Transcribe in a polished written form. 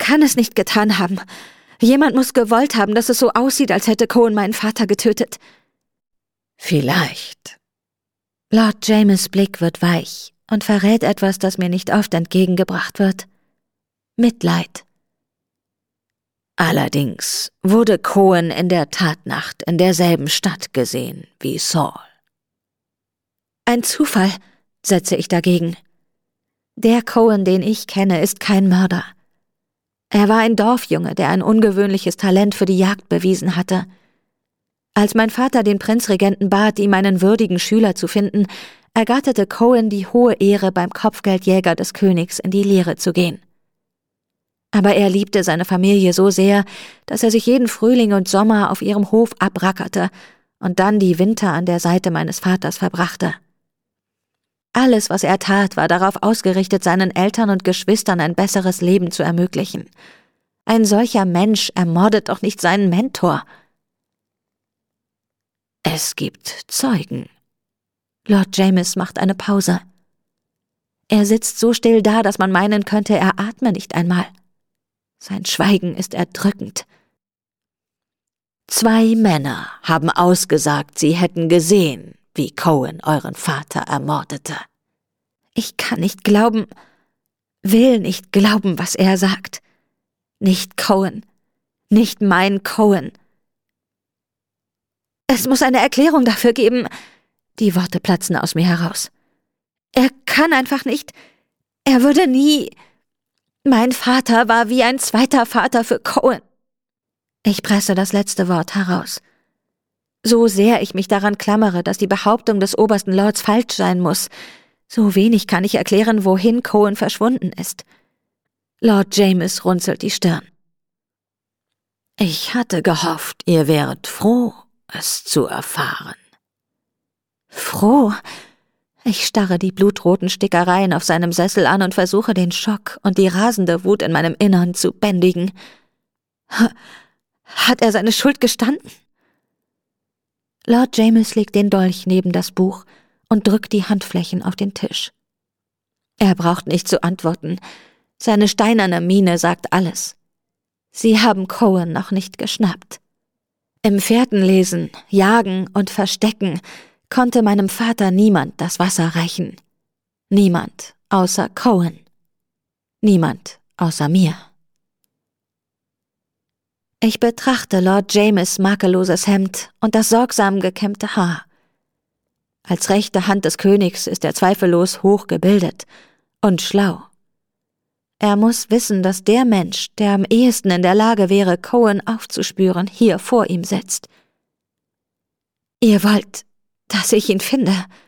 kann es nicht getan haben. Jemand muss gewollt haben, dass es so aussieht, als hätte Cohen meinen Vater getötet. Vielleicht. Lord James' Blick wird weich und verrät etwas, das mir nicht oft entgegengebracht wird. Mitleid. Allerdings wurde Cohen in der Tatnacht in derselben Stadt gesehen wie Saul. Ein Zufall, setze ich dagegen. Der Cohen, den ich kenne, ist kein Mörder. Er war ein Dorfjunge, der ein ungewöhnliches Talent für die Jagd bewiesen hatte. Als mein Vater den Prinzregenten bat, ihm einen würdigen Schüler zu finden, ergatterte Cohen die hohe Ehre, beim Kopfgeldjäger des Königs in die Lehre zu gehen. Aber er liebte seine Familie so sehr, dass er sich jeden Frühling und Sommer auf ihrem Hof abrackerte und dann die Winter an der Seite meines Vaters verbrachte. Alles, was er tat, war darauf ausgerichtet, seinen Eltern und Geschwistern ein besseres Leben zu ermöglichen. Ein solcher Mensch ermordet doch nicht seinen Mentor. Es gibt Zeugen. Lord James macht eine Pause. Er sitzt so still da, dass man meinen könnte, er atme nicht einmal. Sein Schweigen ist erdrückend. 2 Männer haben ausgesagt, sie hätten gesehen, wie Cohen euren Vater ermordete. Ich kann nicht glauben, will nicht glauben, was er sagt. Nicht Cohen, nicht mein Cohen. Es muss eine Erklärung dafür geben. Die Worte platzen aus mir heraus. Er kann einfach nicht, er würde nie. Mein Vater war wie ein zweiter Vater für Cohen. Ich presse das letzte Wort heraus. So sehr ich mich daran klammere, dass die Behauptung des obersten Lords falsch sein muss, so wenig kann ich erklären, wohin Cohen verschwunden ist. Lord James runzelt die Stirn. Ich hatte gehofft, ihr wäret froh, es zu erfahren. Froh? Ich starre die blutroten Stickereien auf seinem Sessel an und versuche, den Schock und die rasende Wut in meinem Innern zu bändigen. Hat er seine Schuld gestanden? Lord James legt den Dolch neben das Buch und drückt die Handflächen auf den Tisch. Er braucht nicht zu antworten. Seine steinerne Miene sagt alles. Sie haben Cohen noch nicht geschnappt. Im Fährtenlesen, Jagen und Verstecken konnte meinem Vater niemand das Wasser reichen. Niemand außer Cohen. Niemand außer mir. Ich betrachte Lord James' makelloses Hemd und das sorgsam gekämmte Haar. Als rechte Hand des Königs ist er zweifellos hochgebildet und schlau. Er muss wissen, dass der Mensch, der am ehesten in der Lage wäre, Cohen aufzuspüren, hier vor ihm sitzt. Ihr wollt, dass ich ihn finde?